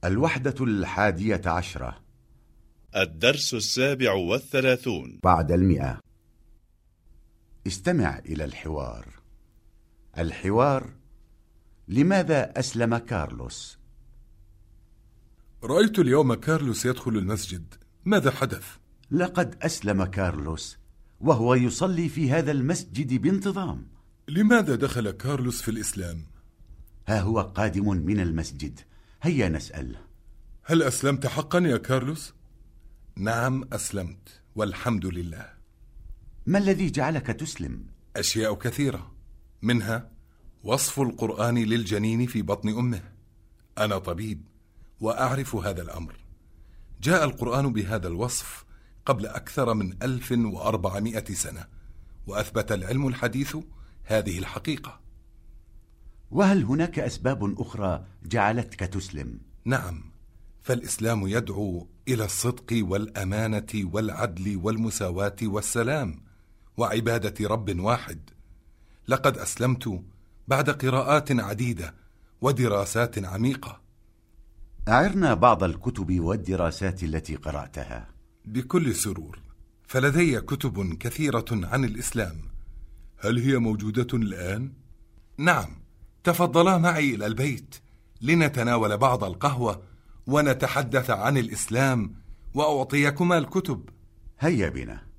الوحدة 11. الدرس 37 بعد 100. استمع إلى الحوار. الحوار: لماذا أسلم كارلوس؟ رأيت اليوم كارلوس يدخل المسجد، ماذا حدث؟ لقد أسلم كارلوس وهو يصلي في هذا المسجد بانتظام. لماذا دخل كارلوس في الإسلام؟ ها هو قادم من المسجد، هيا نسأل. هل أسلمت حقا يا كارلوس؟ نعم أسلمت والحمد لله. ما الذي جعلك تسلم؟ أشياء كثيرة، منها وصف القرآن للجنين في بطن أمه. أنا طبيب وأعرف هذا الأمر. جاء القرآن بهذا الوصف قبل أكثر من 1400 سنة، وأثبت العلم الحديث هذه الحقيقة. وهل هناك أسباب أخرى جعلتك تسلم؟ نعم، فالإسلام يدعو إلى الصدق والأمانة والعدل والمساواة والسلام وعبادة رب واحد. لقد أسلمت بعد قراءات عديدة ودراسات عميقة. أعرنا بعض الكتب والدراسات التي قرأتها. بكل سرور، فلدي كتب كثيرة عن الإسلام. هل هي موجودة الآن؟ نعم، تفضلا معي إلى البيت لنتناول بعض القهوة ونتحدث عن الإسلام وأعطيكما الكتب. هيا بنا.